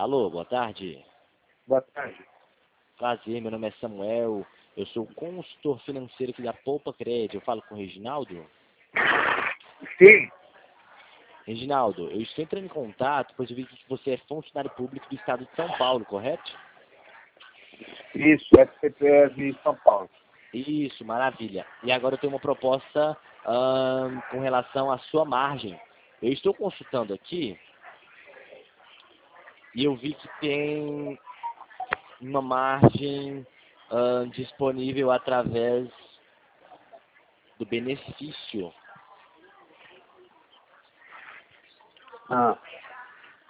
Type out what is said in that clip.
Alô, boa tarde. Boa tarde. Prazer, meu nome é Samuel. Eu sou consultor financeiro aqui da Poupa Crédito. Eu falo com o Reginaldo. Sim, Reginaldo, eu estou entrando em contato, pois eu vi que você é funcionário público do estado de São Paulo, correto? isso, SCPS de São Paulo. Isso, maravilha. E agora eu tenho uma proposta com relação à sua margem. Eu estou consultando aqui e eu vi que tem uma margem disponível através do benefício. Ah,